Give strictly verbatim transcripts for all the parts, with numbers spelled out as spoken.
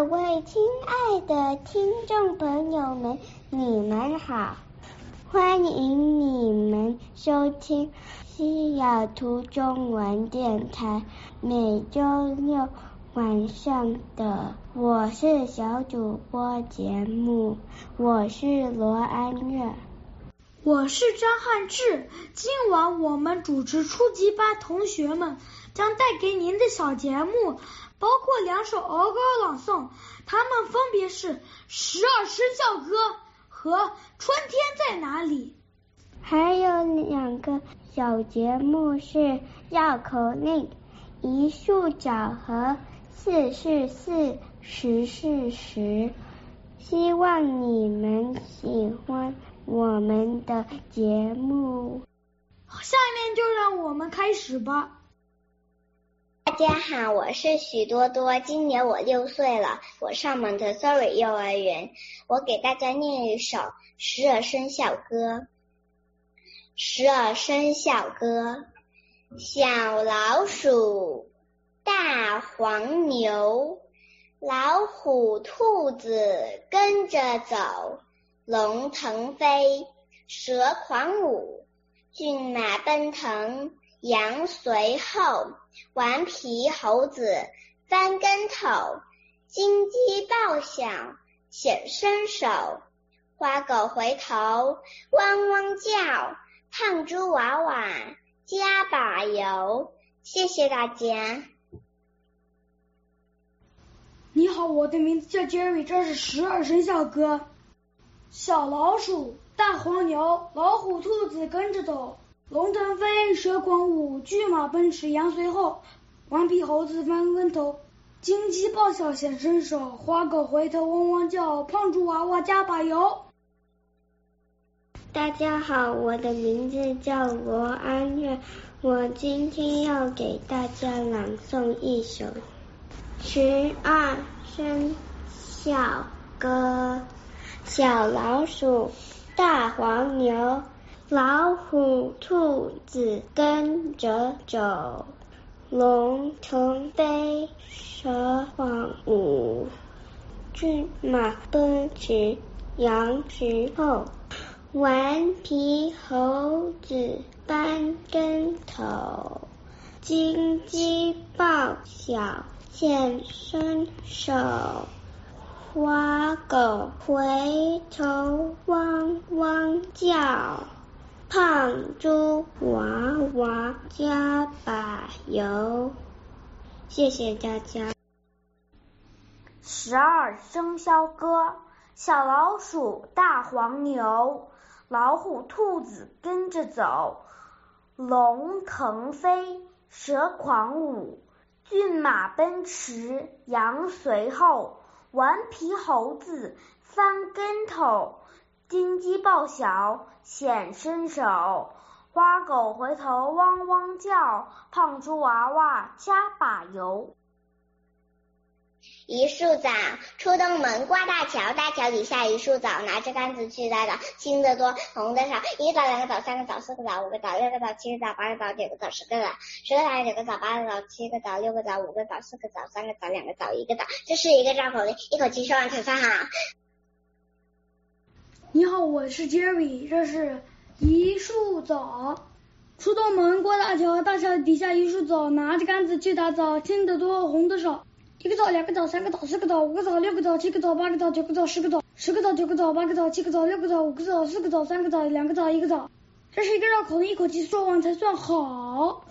各位亲爱的听众朋友们，你们好，欢迎你们收听西雅图中文电台每周六晚上的我是小主播节目，我是罗安月。 我是张汉志，今晚我们主持初级班同学们将带给您的小节目包括两首儿歌朗诵，它们分别是《十二生肖歌》和《春天在哪里》。 还有两个小节目是绕口令、一数角和四是四，十是十。希望你们喜欢我们的节目。 下面就让我们开始吧。 大家好，我是许多多，今年我六岁了，我上蒙特梭利幼儿园。我给大家念一首十二生肖歌。十二生肖歌，小老鼠，大黄牛，老虎兔子跟着走，龙腾飞，蛇狂舞，骏马奔腾，羊随后，顽皮猴子翻跟头，金鸡报晓显身手，花狗回头汪汪叫，胖猪娃娃加把油。谢谢大家。 你好，我的名字叫 Jerry， 这是十二生肖歌。小老鼠，大黄牛，老虎兔子跟着走，龙腾飞，蛇狂舞，骏马奔驰，羊随后，顽皮猴子翻跟头，金鸡报晓显身手，花狗回头汪汪叫，胖猪娃娃加把油。 大家好，我的名字叫罗安月，我今天要给大家朗诵一首十二生肖歌。小老鼠，大黄牛，老虎兔子跟着走，龙腾飞，蛇狂舞，骏马奔驰，羊随后，顽皮猴子翻跟头，金鸡报晓显身手，花狗回头汪汪叫，胖猪娃娃加把油。谢谢大家。 十二生肖歌，小老鼠，大黄牛，老虎兔子跟着走，龙腾飞，蛇狂舞，骏马奔驰，羊随后，顽皮猴子翻跟头，金鸡报晓显身手，花狗回头汪汪叫，胖猪娃娃加把油。 一树枣，出东门挂大桥，大桥底下一树枣，拿着杆子去搭枣，青的多，红的少，一个枣，两个枣，三个枣，四个枣，五个枣，六个枣，七个枣，八个枣，九个枣，十个枣，十个枣，九个枣，八个枣，七个枣，六个枣，五个枣，四个枣，三个枣，两个枣，一个枣。这是一个绕口令，一口气说完才算好。 你好，我是 Jerry， 这是一树枣。出东门过大桥，大桥底下一树枣，拿着杆子去打枣，青的多，红的少。一个枣，两个枣，三个枣，四个枣，五个枣，六个枣，七个枣，八个枣，九个枣，十个枣，十个枣，九个枣，八个枣，七个枣，六个枣，五个枣，四个枣，三个枣，两个枣，一个枣。这是一个绕口令，一口气说完才算好。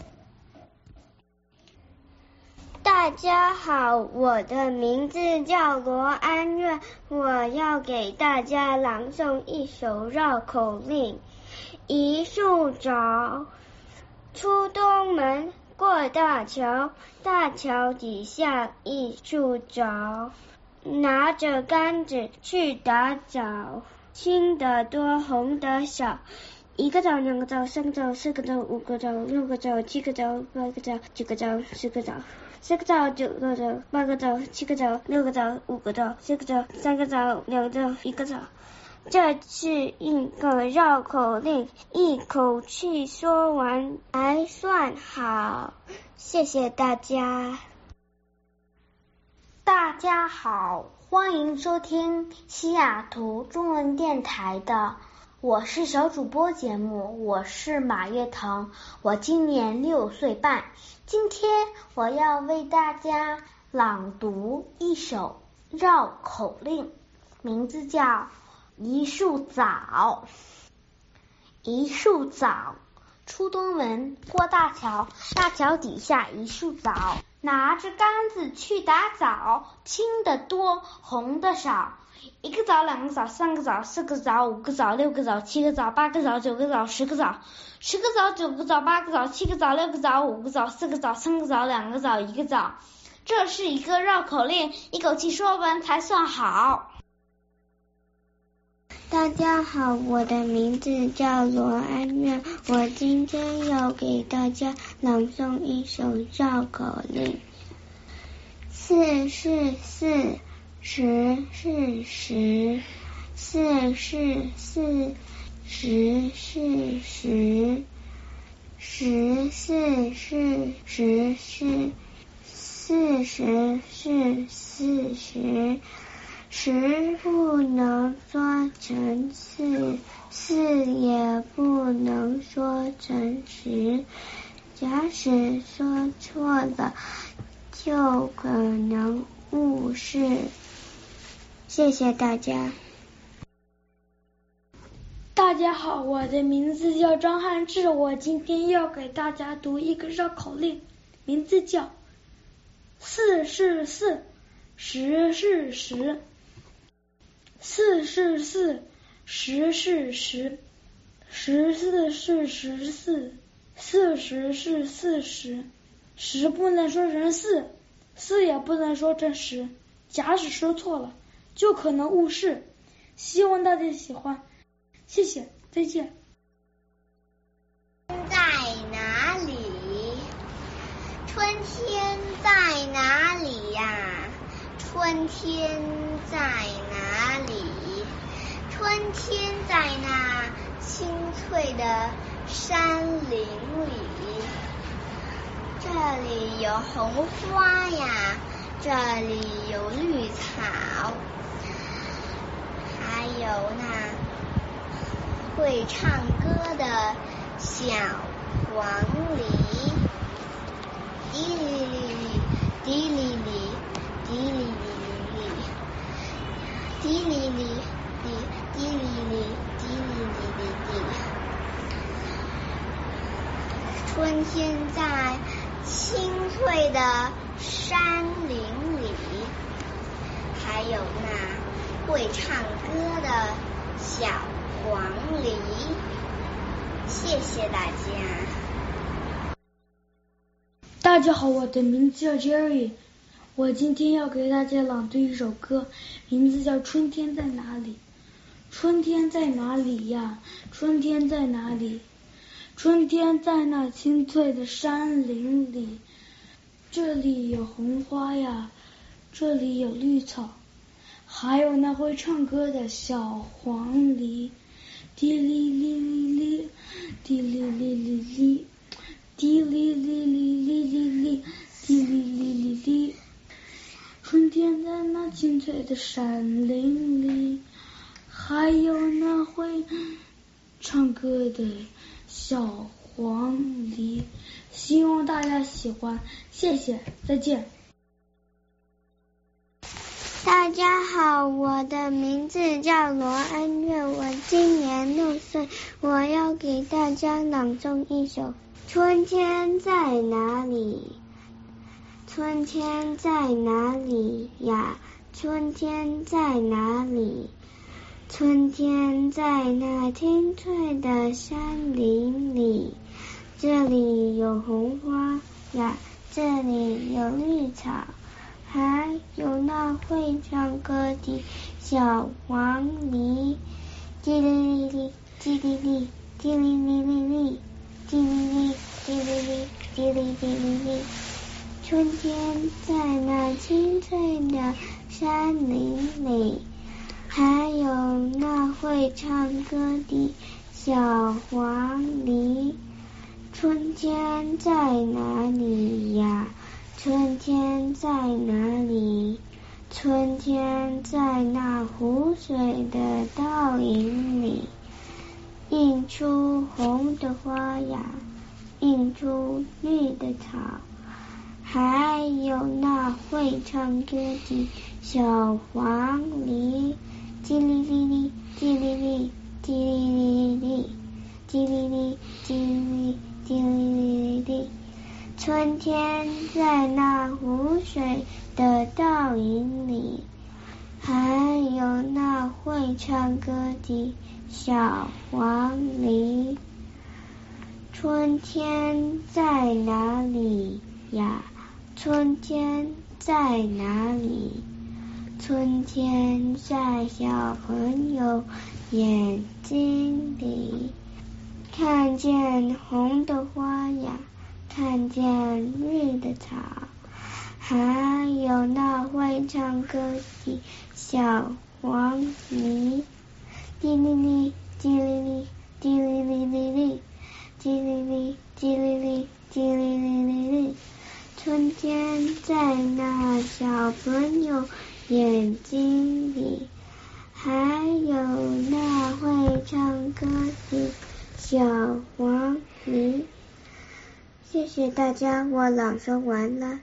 大家好，我的名字叫罗安月，我要给大家朗诵一首绕口令。一树枣，出东门过大桥，大桥底下一树枣，拿着杆子去打枣，青的多，红的少。一个枣，两个枣，三个枣，四个枣，五个枣，六个枣，七个枣，八个枣，九个枣，十个枣，十个枣，九个枣，八个枣，七个枣，六个枣，五个枣，四个枣，三个枣，两个枣，一个枣。这是一个绕口令，一口气说完才算好。谢谢大家。 大家好，欢迎收听西雅图中文电台的我是小主播节目，我是马月腾，我今年六岁半。今天我要为大家朗读一首绕口令，名字叫一树枣。一树枣，初冬门过大桥，大桥底下一树枣，拿着杆子去打枣，青的多，红的少。一个枣，两个枣，三个枣，四个枣，五个枣，六个枣，七个枣，八个枣，九个枣，十个枣。十个枣，九个枣，八个枣，七个枣，六个枣，五个枣，四个枣，三个枣，两个枣，一个枣。这是一个绕口令，一口气说完才算好。 大家好，我的名字叫罗安月，我今天要给大家朗诵一首绕口令。四是四，十是十，四是四，十是十，十四是十是，四十是四十。十不能说成四，四也不能说成十。假使说错了，就可能误事。谢谢大家。 大家好，我的名字叫张汉志，我今天要给大家读一个绕口令，名字叫四是四，十是十。四是四，十是十，十四是十四，四十是四十。十不能说成四，四也不能说成十，假使说错了，就可能误事。希望大家喜欢，谢谢，再见。 在哪里？春天在哪里呀？春天在哪里？春天在那青翠的山林里。这里有红花呀，这里有绿草，还有那会唱歌的小黄鹂。滴哩哩哩，滴哩哩，滴哩哩哩哩，滴哩哩哩，滴哩哩，滴哩哩哩哩。春天在青翠的山林里，还有那会唱歌的小黄鹂。谢谢大家。 大家好，我的名字叫 Jerry， 我今天要给大家朗读一首歌，名字叫《春天在哪里》。春天在哪里呀？春天在哪里？春天在那青翠的山林里，这里有红花呀，这里有绿草，还有那会唱歌的小黄鹂。滴哩哩哩哩，滴哩哩哩哩，滴哩哩哩哩哩哩，滴哩哩哩哩。春天在那青翠的山林里，还有那会唱歌的小黄鹂。希望大家喜欢，谢谢，再见。 大家好，我的名字叫罗安月，我今年六岁，我要给大家朗诵一首《春天在哪里》。春天在哪里呀？春天在哪里？春天在那青翠的山林里，这里有红花呀，这里有绿草，还有那会唱歌的小黄鹂。叽哩哩哩，叽哩哩，叽哩哩哩哩，叽哩哩，叽哩哩，叽哩哩哩哩。春天在那青翠的山林里，还有那会唱歌的小黄鹂。春天在哪里呀？春天在哪里？ 春天在那湖水的倒影里，映出红的花呀，映出绿的草，还有那会唱歌的小黄鹂，叽哩哩哩，叽哩哩，叽哩哩哩，叽哩哩，叽哩哩，叽哩哩哩。春天在那湖水的倒影里，还有那会唱歌的小黄鹂。春天在哪里呀？春天在哪里？春天在小朋友眼睛里，看见红的花呀，看见绿的草，还有那会唱歌的小黄鹂。叽哩哩，叽哩哩，叽哩哩哩哩，叽哩哩，叽哩哩，叽哩哩哩哩。春天在那小朋友眼睛里，还有那会唱歌的小黄鹂。谢谢大家，我朗诵完了。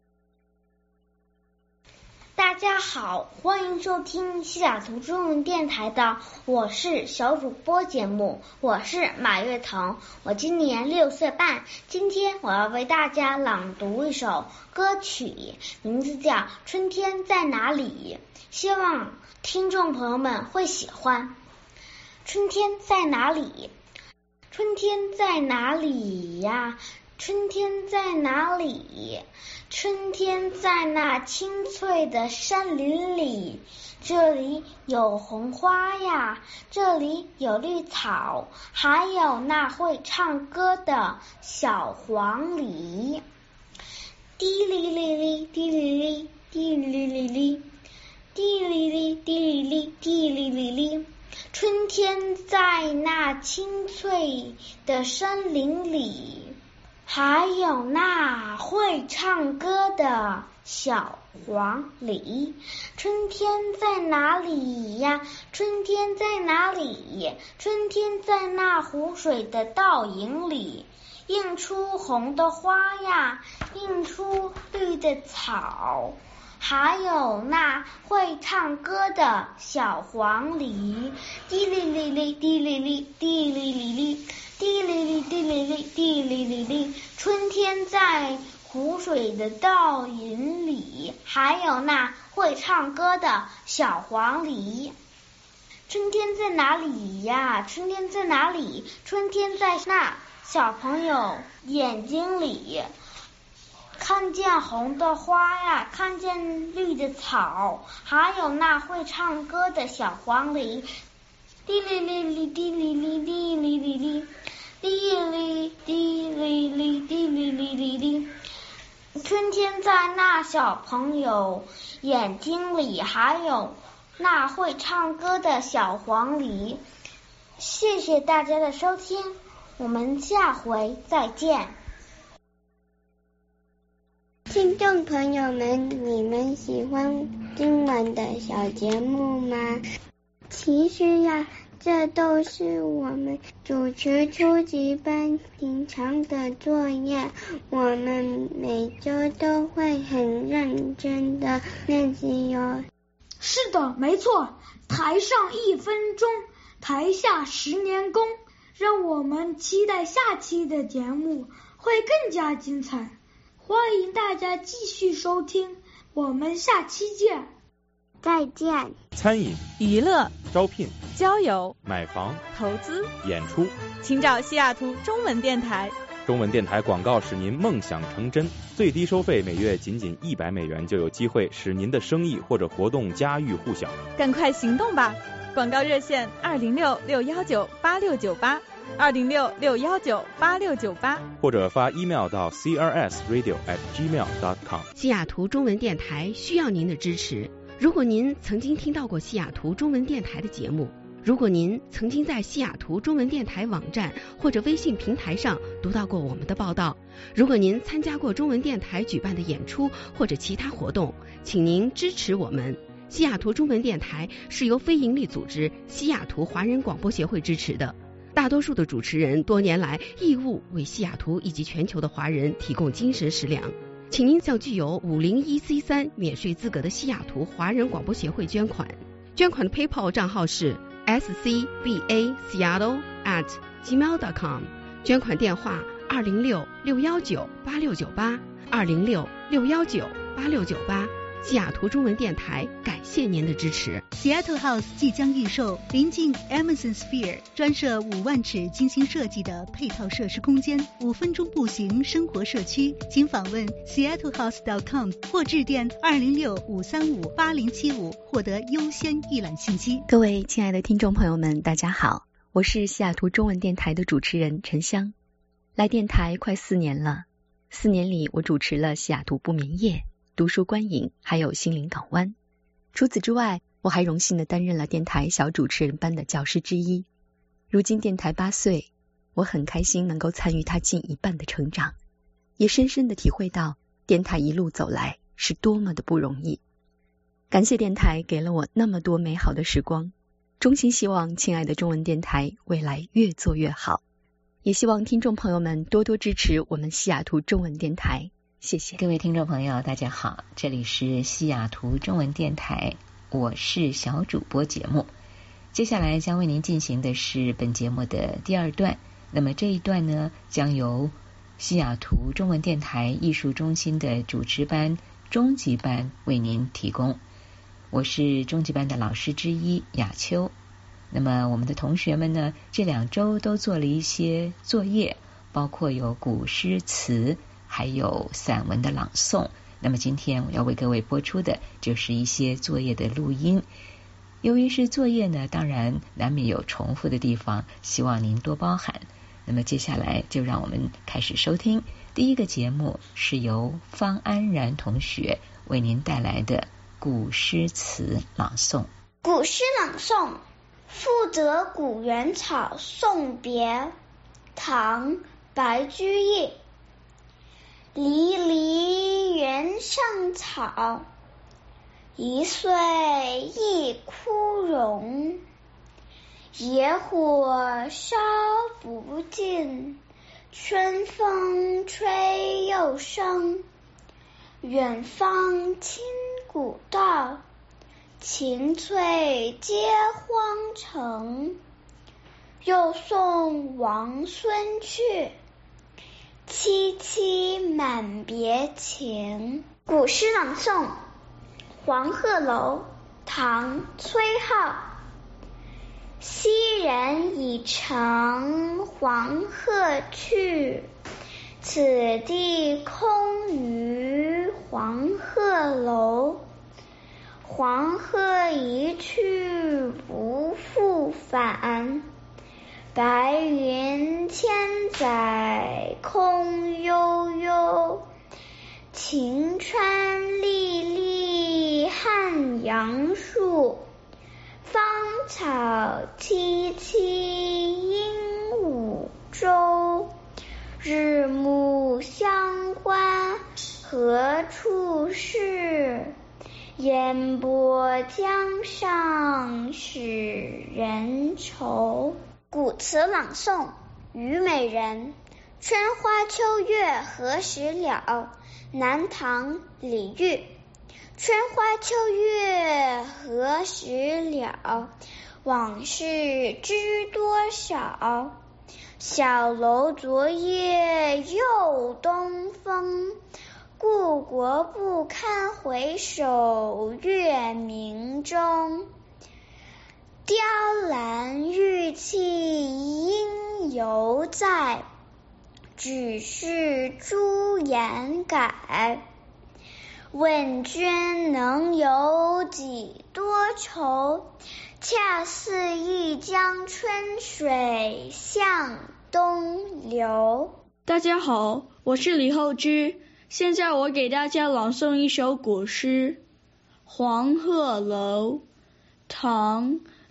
大家好，欢迎收听西雅图中文电台的我是小主播节目，我是马月腾，我今年六岁半，今天我要为大家朗读一首歌曲，名字叫《春天在哪里》，希望听众朋友们会喜欢。春天在哪里？春天在哪里呀？春天在哪里？春天在那青翠的山林里，这里有红花呀，这里有绿草，还有那会唱歌的小黄鹂。滴哩哩哩，滴哩哩，滴哩哩哩，滴哩哩，滴哩哩，滴哩哩哩。春天在那青翠的山林里，还有那会唱歌的小黄鹂。春天在哪里呀？春天在哪里？春天在那湖水的倒影里，映出红的花呀，映出绿的草，还有那会唱歌的小黄鹂。滴哩哩哩，滴哩哩，滴哩哩哩，滴哩哩，滴哩哩，滴哩哩哩。春天在湖水的倒影里，还有那会唱歌的小黄鹂。春天在哪里呀？春天在哪里？春天在那小朋友眼睛里，看见红的花呀，看见绿的草，还有那会唱歌的小黄鹂。滴哩哩哩，滴哩哩，滴哩哩哩，滴哩滴哩哩，滴哩哩哩哩。春天在那小朋友眼睛里，还有那会唱歌的小黄鹂。谢谢大家的收听，我们下回再见。 听众朋友们，你们喜欢今晚的小节目吗？其实呀，这都是我们主持初级班平常的作业，我们每周都会很认真的练习哟。 是的，没错，台上一分钟，台下十年功，让我们期待下期的节目会更加精彩。欢迎大家继续收听，我们下期见。 再见。 餐饮、 娱乐、 招聘、 交友、 买房、 投资、 演出， 请找西雅图中文电台。 中文电台广告使您梦想成真，最低收费每月仅仅一百美元，就有机会使您的生意或者活动家喻户晓。 赶快行动吧！广告热线二零六六幺九八六九八。二零六六幺九八六九八， 或者发 email 到 c r s radio at gmail dot com。 西雅图中文电台需要您的支持。如果您曾经听到过西雅图中文电台的节目， 如果您曾经在西雅图中文电台网站或者微信平台上读到过我们的报道，如果您参加过中文电台举办的演出或者其他活动，请您支持我们。西雅图中文电台是由非营利组织西雅图华人广播协会支持的，大多数的主持人多年来义务为西雅图以及全球的华人提供精神食粮。请您向具有五零一 C 三 免税资格的西雅图华人广播协会捐款，捐款的 PayPal 账号是 s c b a seattle at gmail dot com， 捐款电话二零六六一九八六九八二零六六一九八六九八。西雅图中文电台感谢您的支持。 Seattle House 即将预售，临近 Amazon Sphere， 专设五万尺精心设计的配套设施空间，五分钟步行生活社区。请访问 seattle house dot com 或致电二零六五三五八零七五获得优先预览信息。 各位亲爱的听众朋友们，大家好，我是西雅图中文电台的主持人陈香。来电台快四年了，四年里我主持了西雅图不眠夜、读书观影，还有心灵港湾。除此之外，我还荣幸地担任了电台小主持人班的教师之一。如今电台八岁，我很开心能够参与它近一半的成长，也深深地体会到电台一路走来是多么的不容易。感谢电台给了我那么多美好的时光，衷心希望亲爱的中文电台未来越做越好，也希望听众朋友们多多支持我们西雅图中文电台。谢谢各位听众朋友，大家好，这里是西雅图中文电台，我是小主播节目。接下来将为您进行的是本节目的第二段，那么这一段呢，将由西雅图中文电台艺术中心的主持班中级班为您提供。我是中级班的老师之一雅秋。那么我们的同学们呢，这两周都做了一些作业，包括有古诗词，还有散文的朗诵。那么今天我要为各位播出的就是一些作业的录音。由于是作业呢，当然难免有重复的地方，希望您多包涵。那么接下来就让我们开始收听第一个节目，是由方安然同学为您带来的古诗词朗诵。 古诗朗诵，赋得古原草送别，唐·白居易。离离原上草，一岁一枯荣。野火烧不尽，春风吹又生。远芳侵古道，晴翠接荒城。又送王孙去，萋萋满别情。古诗朗诵，黄鹤楼，唐·崔颢。昔人已乘黄鹤去，此地空余黄鹤楼。黄鹤一去不复返，白云千载空悠悠。晴川历历汉阳树，芳草萋萋鹦鹉洲。日暮乡关何处是？烟波江上使人愁。古词朗诵，虞美人。春花秋月何时了？南唐·李煜。春花秋月何时了？往事知多少。小楼昨夜又东风，故国不堪回首月明中。雕栏玉砌应犹在，只是朱颜改。问君能有几多愁？恰似一江春水向东流。 大家好，我是李厚之，现在我给大家朗诵一首古诗《黄鹤楼》，唐·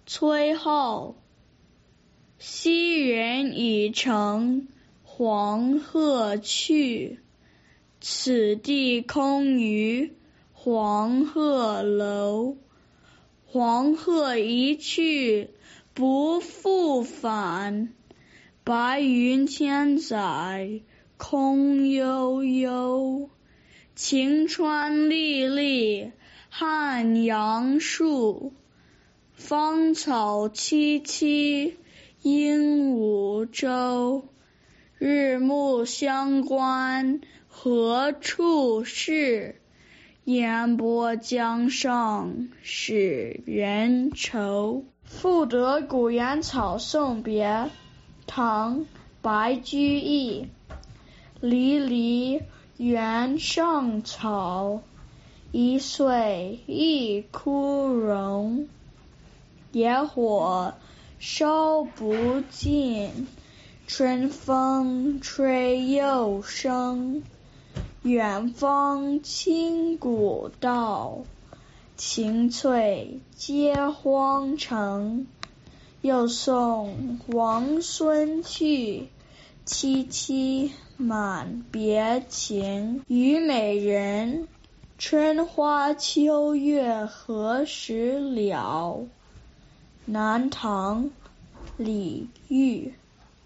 崔颢。昔人已乘黄鹤去，此地空余黄鹤楼。黄鹤一去不复返，白云千载空悠悠。晴川历历汉阳树，芳草萋萋鹦鹉洲。日暮乡关何处是？烟波江上使人愁。赋得古原草送别，唐·白居易。离离原上草，一岁一枯荣。野火烧不尽，春风吹又生。远芳侵古道，晴翠接荒城。又送王孙去，萋萋满别情。虞美人，春花秋月何时了？南唐·李煜。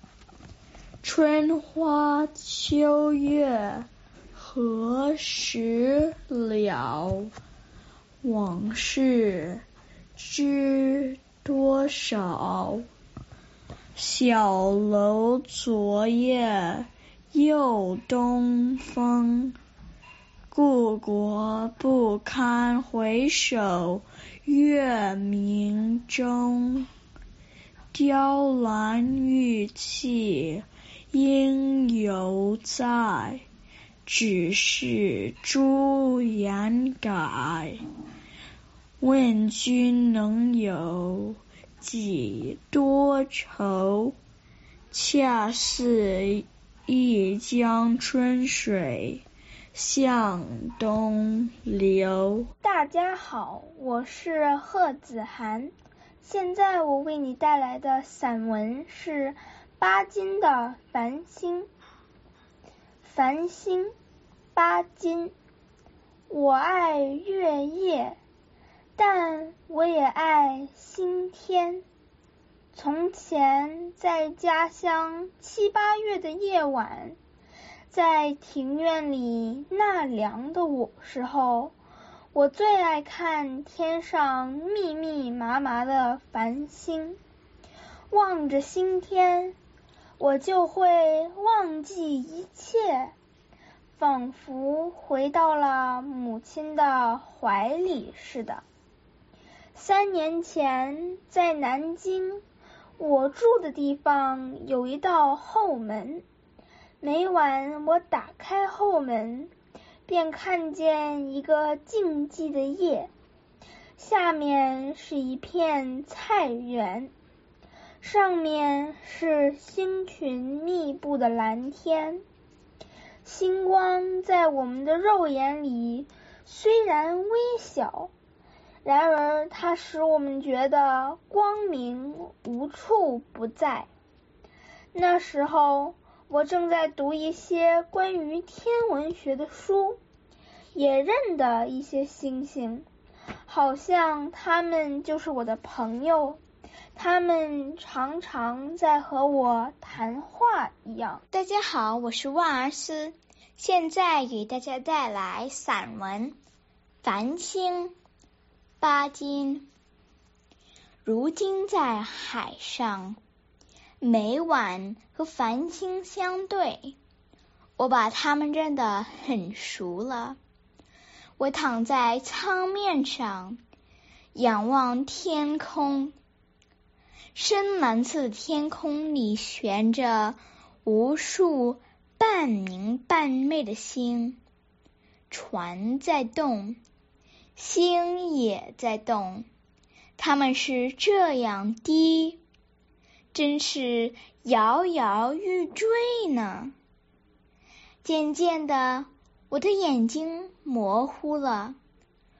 春花秋月何时了？往事知多少。小楼昨夜又东风，故国不堪回首月明中。雕栏玉砌应犹在，只是朱颜改。问君能有几多愁？恰似一江春水向东流。 大家好，我是贺子涵，现在我为你带来的散文是巴金的《繁星》。繁星，巴金。我爱月夜，但我也爱星天。从前在家乡七八月的夜晚，在庭院里纳凉的我时候，我最爱看天上密密麻麻的繁星。望着星天，我就会忘记一切，仿佛回到了母亲的怀里似的。三年前在南京，我住的地方有一道后门，每晚我打开后门，便看见一个静寂的夜，下面是一片菜园，上面是星群密布的蓝天。星光在我们的肉眼里虽然微小，然而它使我们觉得光明无处不在。那时候我正在读一些关于天文学的书，也认得一些星星，好像他们就是我的朋友，他们常常在和我谈话一样。 大家好，我是万儿思，现在给大家带来散文《繁星》。巴金。如今在海上，每晚和繁星相对，我把它们认得很熟了。我躺在舱面上，仰望天空，深蓝色的天空里悬着无数半明半昧的星，船在动，星也在动，它们是这样低，真是摇摇欲坠呢。渐渐的，我的眼睛模糊了，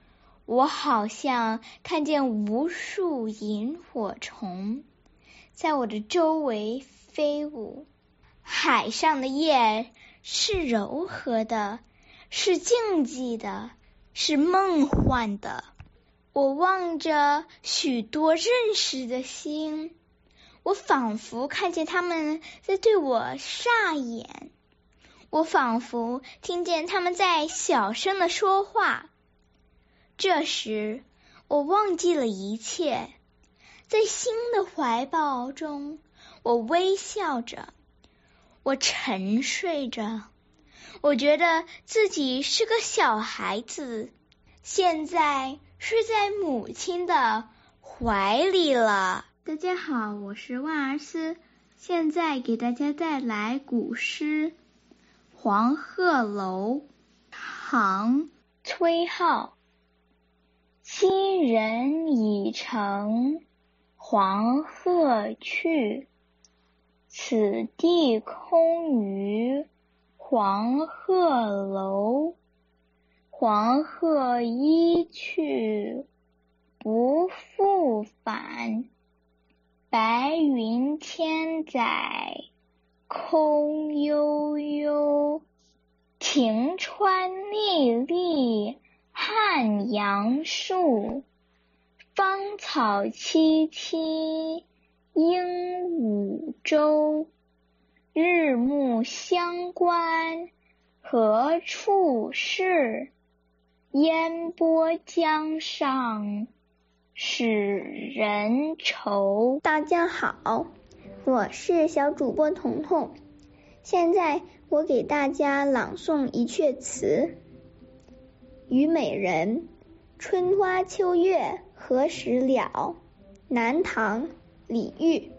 我好像看见无数萤火虫在我的周围飞舞。海上的夜是柔和的，是静寂的，是梦幻的。我望着许多认识的星，我仿佛看见他们在对我煞眼，我仿佛听见他们在小声地说话。这时我忘记了一切，在星的怀抱中，我微笑着，我沉睡着，我觉得自己是个小孩子，现在睡在母亲的怀里了。 大家好，我是万儿思，现在给大家带来古诗《黄鹤楼》，唐· 崔颢。昔人已乘黄鹤去，此地空余黄鹤楼。黄鹤一去不复返，白云千载空悠悠。晴川历历汉阳树，芳草萋萋鹦鹉洲。日暮乡关何处是？烟波江上使人愁。 大家好，我是小主播彤彤，现在我给大家朗诵一阙词。虞美人，春花秋月何时了？南唐，李煜。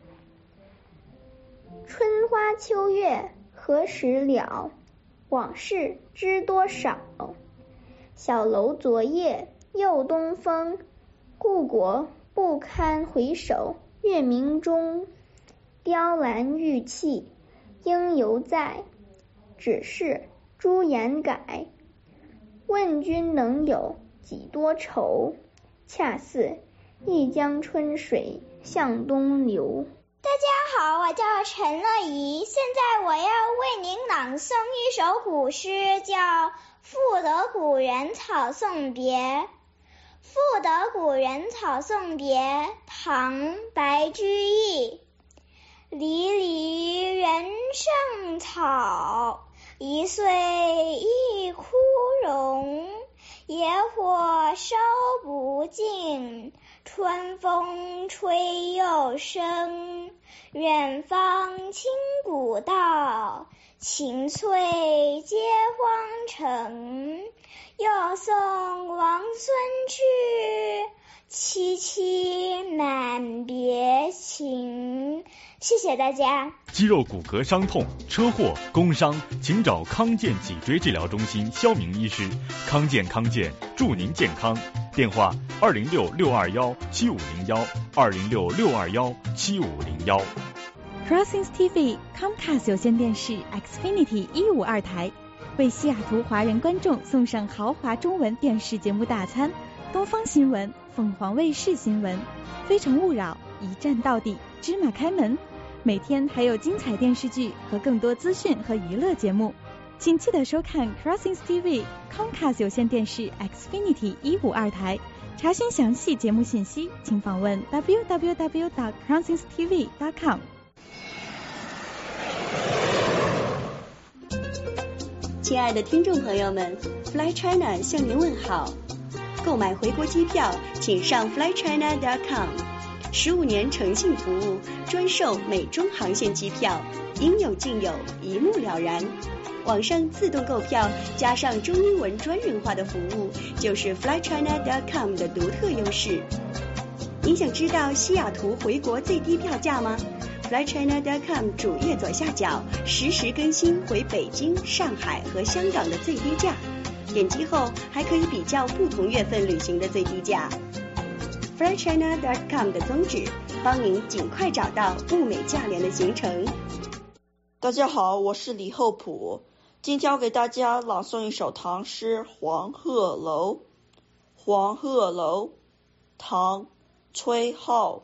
春花秋月何时了？往事知多少？小楼昨夜又东风，故国不堪回首月明中。雕栏玉砌应犹在，只是朱颜改。问君能有几多愁？恰似一江春水向东流。 大家好，我叫陈乐怡，现在我要为您朗诵一首古诗，叫《赋得古人草送别》。《赋得古人草送别》，唐·白居易。离离原上草，一岁一枯荣。野火烧不尽，春风吹又生。远芳侵古道，晴翠接荒城。又送王孙去，萋萋满别情。谢谢大家。 肌肉骨骼伤痛、车祸、工伤，请找康健脊椎治疗中心肖明医师。康健康健，祝您健康。电话二零六六二幺七五零幺二零六六二幺七五零幺。 Crossings T V Comcast 有线电视 Xfinity 一五二台为西雅图华人观众送上豪华中文电视节目大餐：东方新闻、凤凰卫视新闻、非诚勿扰、一站到底、芝麻开门。每天还有精彩电视剧和更多资讯和娱乐节目，请记得收看 Crossings T V Comcast 有线电视 Xfinity 一五二台。查询详细节目信息，请访问 double-u double-u double-u dot crossings t v dot com。 亲爱的听众朋友们 ，Fly China 向您问好。购买回国机票，请上 fly china dot com。十五年诚信服务，专售美中航线机票，应有尽有，一目了然。网上自动购票，加上中英文专人化的服务，就是 fly china dot com 的独特优势。您想知道西雅图回国最低票价吗？fly china dot com 主页左下角实时更新回北京、上海和香港的最低价，点击后还可以比较不同月份旅行的最低价。fly china dot com 的宗旨，帮您尽快找到物美价廉的行程。 大家好，我是李厚朴，今天要给大家朗诵一首唐诗《黄鹤楼》。 黄鹤楼，唐·崔颢。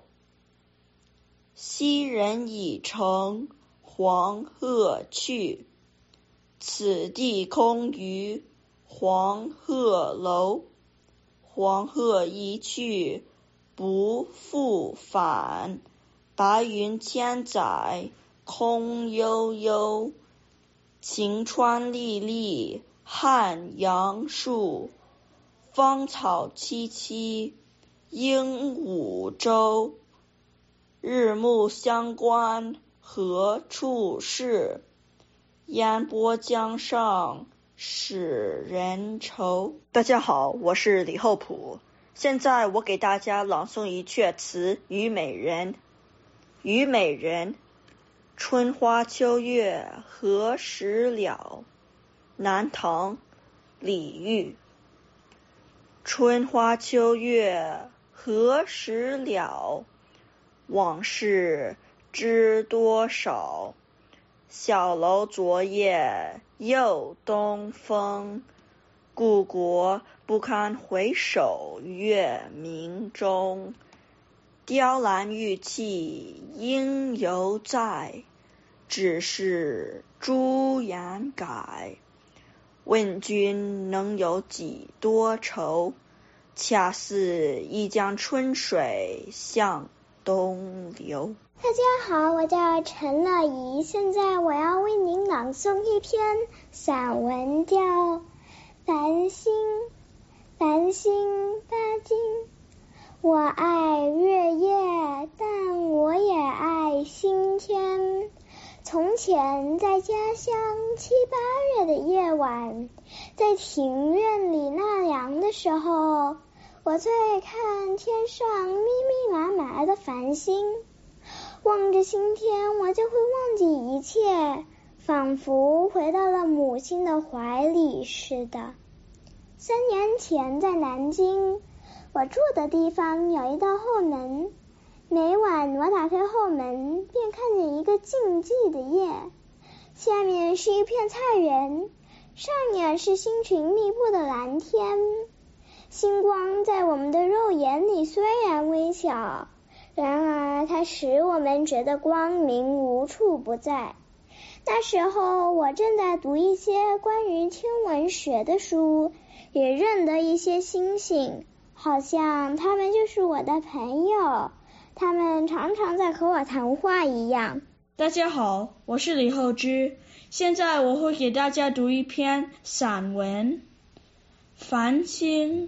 昔人已乘黄鹤去，此地空余黄鹤楼。黄鹤一去不复返，白云千载空悠悠。晴川历历汉阳树，芳草萋萋鹦鹉洲。日暮乡关何处是？烟波江上使人愁。 大家好，我是李厚朴，现在我给大家朗诵一阙词《虞美人》。虞美人，春花秋月何时了？南唐，李煜。春花秋月何时了？往事知多少。小楼昨夜又东风，故国不堪回首月明中。雕栏玉砌应犹在，只是朱颜改。问君能有几多愁？恰似一江春水向东流。 大家好，我叫陈乐怡，现在我要为您朗诵一篇散文，叫《繁星》。繁星八斤，我爱月夜，但我也爱星天。从前在家乡七八月的夜晚，在庭院里纳凉的时候，我最爱看天上密密麻麻的繁星。望着星天，我就会忘记一切，仿佛回到了母亲的怀里似的。三年前在南京，我住的地方有一道后门，每晚我打开后门，便看见一个静寂的夜，下面是一片菜园，上面是星群密布的蓝天。星光在我们的肉眼里虽然微小，然而它使我们觉得光明无处不在。那时候我正在读一些关于天文学的书，也认得一些星星，好像他们就是我的朋友，他们常常在和我谈话一样。 大家好，我是李厚之，现在我会给大家读一篇散文《繁星》。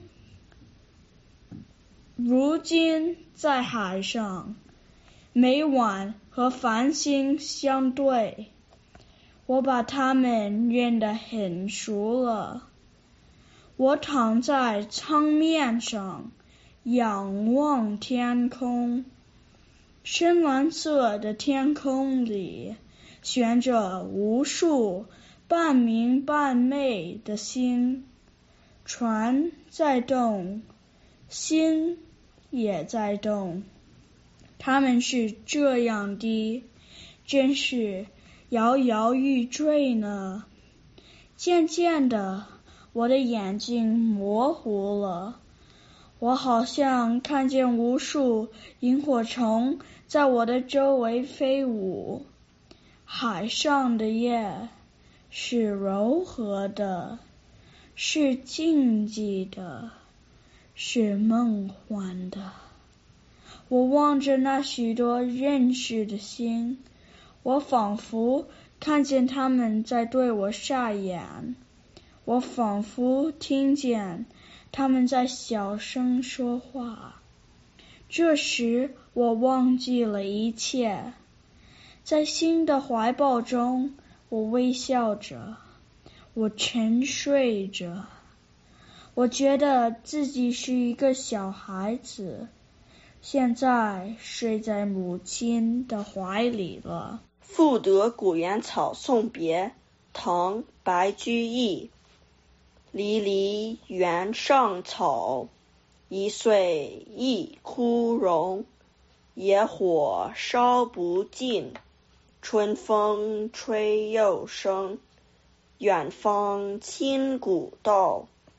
如今在海上，每晚和繁星相对，我把它们认得很熟了。我躺在舱面上，仰望天空，深蓝色的天空里悬着无数半明半昧的星，船在动，心也在动，它们是这样的，真是摇摇欲坠呢。渐渐的，我的眼睛模糊了，我好像看见无数萤火虫在我的周围飞舞。海上的夜是柔和的，是静寂的，是梦幻的。我望着那许多认识的星，我仿佛看见他们在对我煞眼，我仿佛听见他们在小声说话。这时我忘记了一切，在星的怀抱中，我微笑着，我沉睡着，我觉得自己是一个小孩子，现在睡在母亲的怀里了。 赋得古原草送别，唐·白居易。离离原上草，一岁一枯荣。野火烧不尽，春风吹又生。远芳侵古道，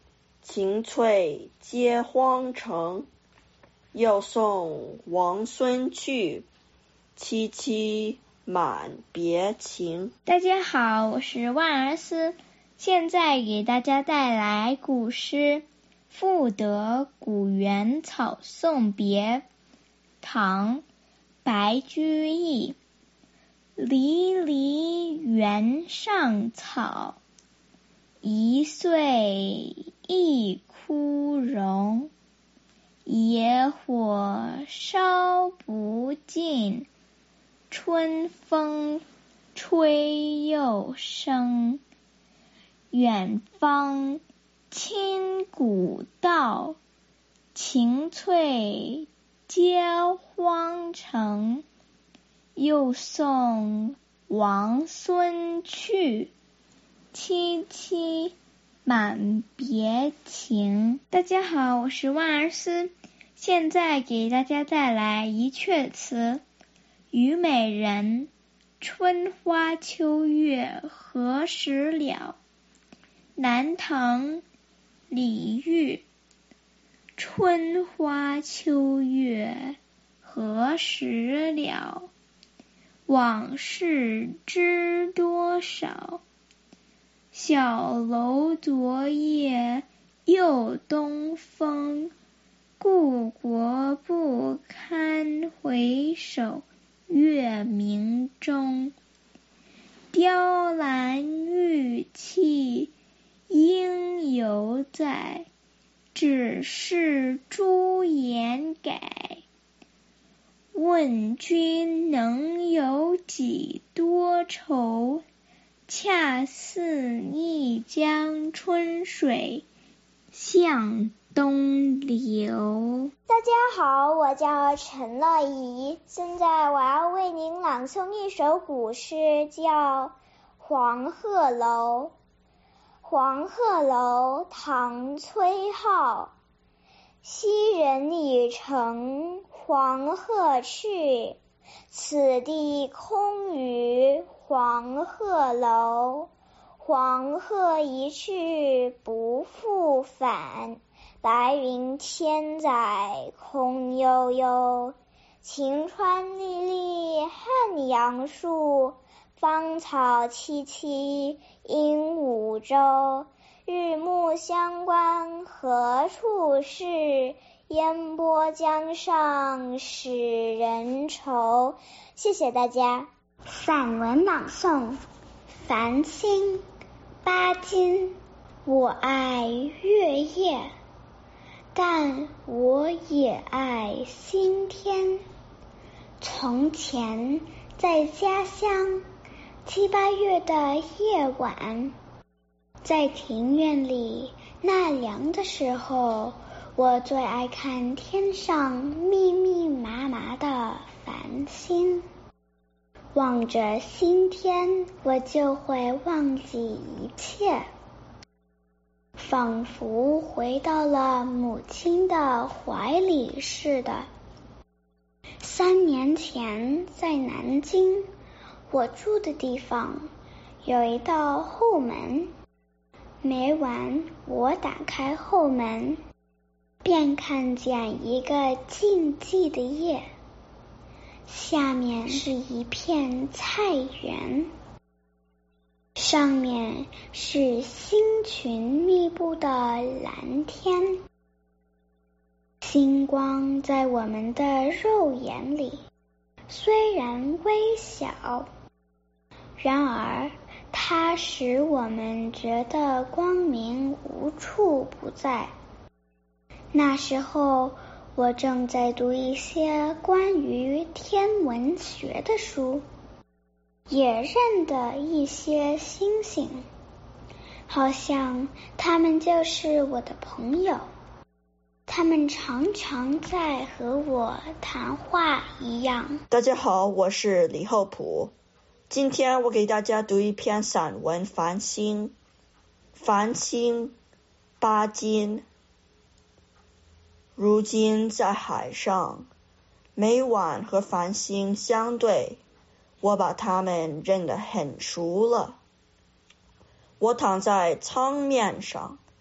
晴翠接荒城。又送王孙去，萋萋满别情。 大家好，我是万儿思，现在给大家带来古诗《赋得古原草送别》，唐·白居易。离离原上草，一岁一枯荣。野火烧不尽，春风吹又生。远芳侵古道，晴翠接荒城。又送王孙去，萋萋满别情。大家好，我是万儿思，现在给大家带来一阙词《虞美人》。春花秋月何时了？南唐·李煜。春花秋月何时了？往事知多少。小楼昨夜又东风，故国不堪回首月明中。雕栏玉砌应犹在，只是朱颜改。问君能有几多愁？恰似一江春水向东流。 大家好，我叫陈乐怡，现在我要为您朗诵一首古诗，叫《黄鹤楼》。黄鹤楼，唐·崔颢。昔人已乘黄鹤去，此地空余黄鹤楼。黄鹤一去不复返，白云千载空悠悠。晴川历历汉阳树，芳草萋萋鹦鹉洲。日暮乡关何处是？烟波江上使人愁。谢谢大家。 散文朗诵，繁星。巴金。我爱月夜，但我也爱星天。从前在家乡，七八月的夜晚，在庭院里纳凉的时候，我最爱看天上密密麻麻的繁星。望着星天，我就会忘记一切，仿佛回到了母亲的怀里似的。三年前在南京，我住的地方有一道后门，每晚我打开后门，便看见一个静寂的夜，下面是一片菜园，上面是星群密布的蓝天。星光在我们的肉眼里虽然微小，然而它使我们觉得光明无处不在。那时候我正在读一些关于天文学的书，也认得一些星星，好像他们就是我的朋友，他们常常在和我谈话一样。 大家好，我是李厚普，今天我给大家读一篇散文《繁星》。繁星，巴金。如今在海上，每晚和繁星相对，我把它们认得很熟了。我躺在舱面上，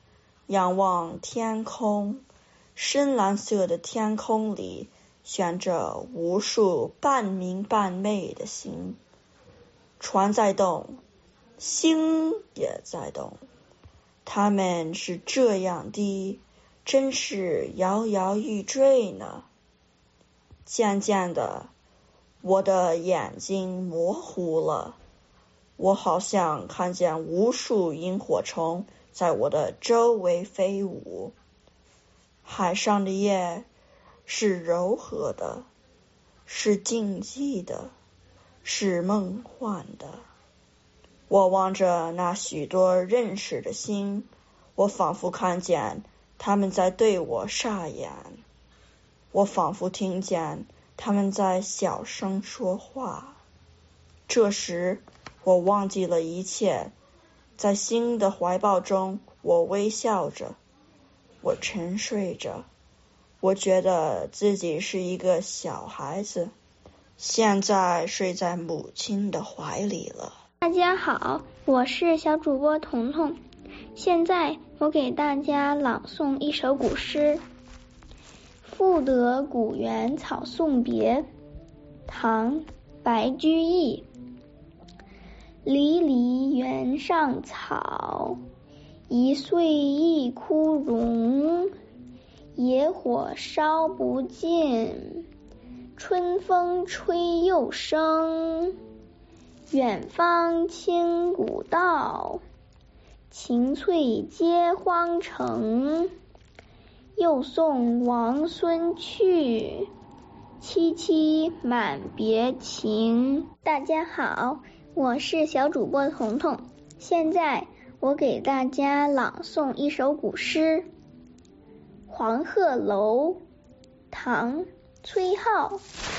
仰望天空，深蓝色的天空里悬着无数半明半昧的星，船在动，星也在动，它们是这样的，真是摇摇欲坠呢。渐渐的，我的眼睛模糊了，我好像看见无数萤火虫在我的周围飞舞。海上的夜是柔和的，是静寂的，是梦幻的。我望着那许多认识的星，我仿佛看见他们在对我眨眼，我仿佛听见他们在小声说话。这时我忘记了一切，在星的怀抱中，我微笑着，我沉睡着，我觉得自己是一个小孩子，现在睡在母亲的怀里了。 大家好，我是小主播彤彤，现在我给大家朗诵一首古诗《赋得古原草送别》，唐·白居易。离离原上草，一岁一枯荣。野火烧不尽，春风吹又生。远芳侵古道，晴翠接荒城。又送王孙去，萋萋满别情。大家好，我是小主播彤彤，现在我给大家朗诵一首古诗《黄鹤楼》，唐·崔颢。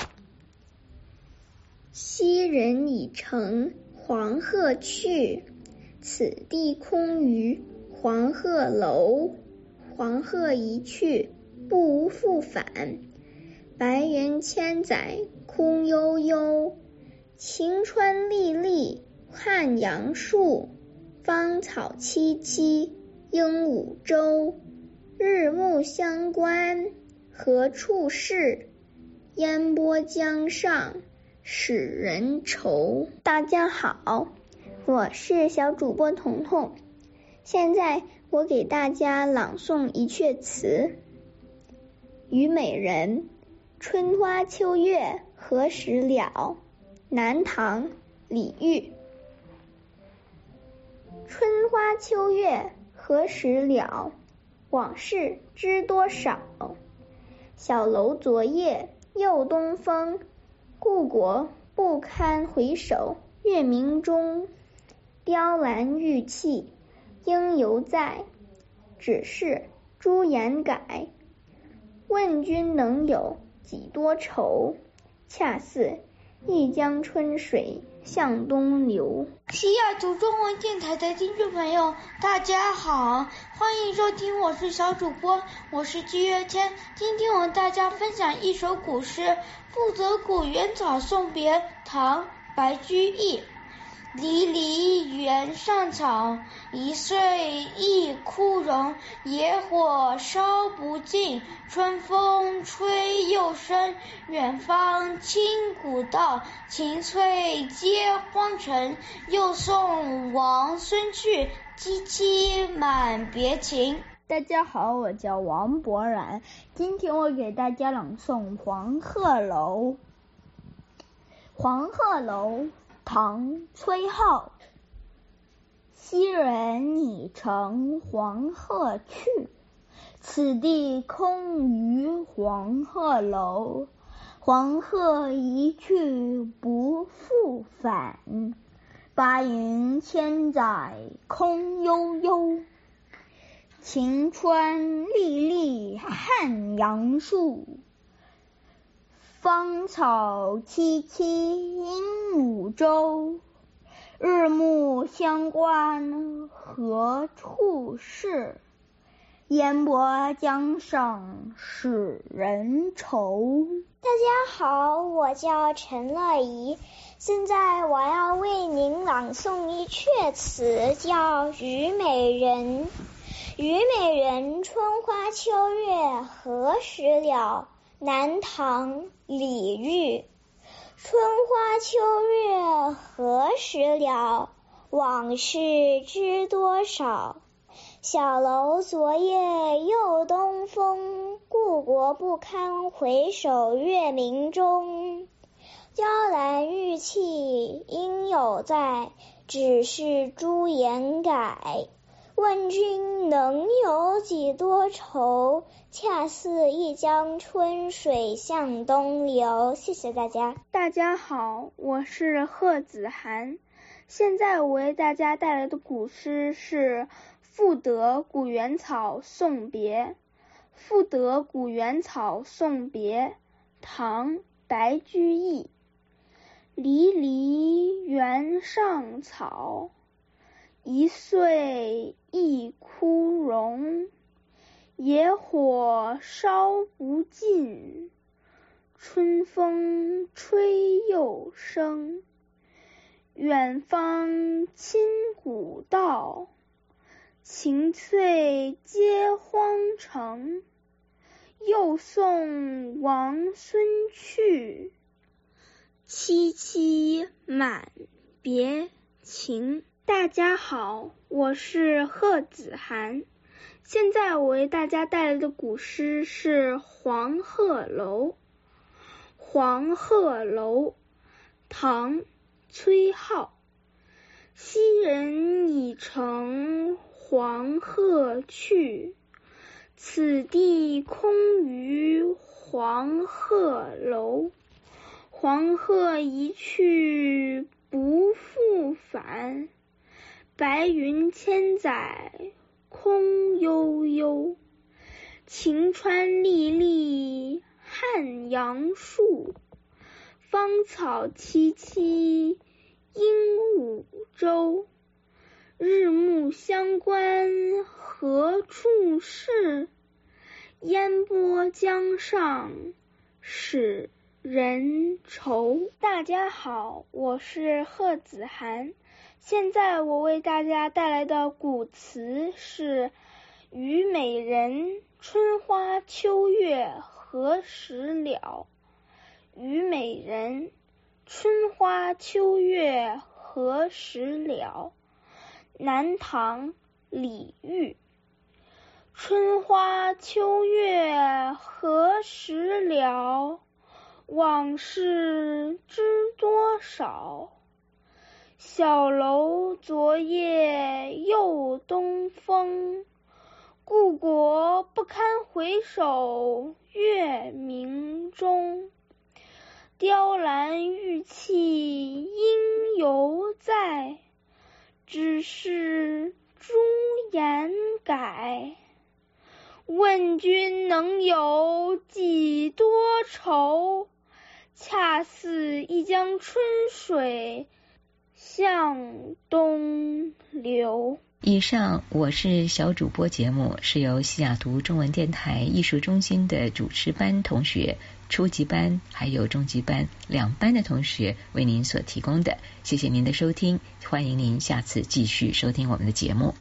昔人已乘黄鹤去，此地空余黄鹤楼。黄鹤一去不复返，白云千载空悠悠。晴川历历汉阳树，芳草萋萋鹦鹉洲。日暮乡关何处是？烟波江上使人愁。大家好，我是小主播彤彤，现在我给大家朗诵一阙词《虞美人》。春花秋月何时了？南唐·李煜。春花秋月何时了？往事知多少。小楼昨夜又东风，故国不堪回首月明中。雕栏玉砌应犹在，只是朱颜改。问君能有几多愁？恰似一江春水向东流。 西雅图中文电台的听众朋友大家好，欢迎收听，我是小主播，我是季月天。今天我为大家分享一首古诗《赋得古原草送别》，唐·白居易。离离原上草，一岁一枯荣。野火烧不尽，春风吹又生。远芳侵古道，晴翠接荒城。又送王孙去，萋萋满别情。 大家好，我叫王博然，今天我给大家朗诵《黄鹤楼》。黄鹤楼，唐·崔颢。昔人已乘黄鹤去，此地空余黄鹤楼。黄鹤一去不复返，白云千载空悠悠。晴川历历汉阳树，芳草萋萋鹦鹉洲。日暮乡关何处是？烟波江上使人愁。 大家好，我叫陈乐怡，现在我要为您朗诵一阙词，叫《虞美人》。 虞美人，春花秋月何时了？南唐，李煜。春花秋月何时了？往事知多少。小楼昨夜又东风，故国不堪回首月明中。雕栏玉砌应犹在，只是朱颜改。问君能有几多愁？恰似一江春水向东流。谢谢大家。 大家好，我是贺子涵。现在我为大家带来的古诗是《赋得古原草送别》。《赋得古原草送别》唐·白居易。离离原上草，一岁一枯荣。野火烧不尽，春风吹又生。远方侵古道，晴翠接荒城。又送王孙去，萋萋满别情。大家好，我是贺子涵。现在我为大家带来的古诗是《黄鹤楼》。黄鹤楼，唐·崔颢。昔人已乘黄鹤去，此地空余黄鹤楼。黄鹤一去不复返，白云千载空悠悠。晴川历历汉阳树，芳草萋萋鹦鹉洲。日暮乡关何处是？烟波江上使人愁。大家好，我是贺子涵。现在我为大家带来的古词是《虞美人，春花秋月何时了？》。虞美人，春花秋月何时了？南唐，李煜。春花秋月何时了？往事知多少。小楼昨夜又东风，故国不堪回首月明中。雕栏玉砌应犹在，只是朱颜改。问君能有几多愁？恰似一江春水向东流。 以上我是小主播节目是由西雅图中文电台艺术中心的主持班同学、初级班还有中级班两班的同学为您所提供的。谢谢您的收听，欢迎您下次继续收听我们的节目。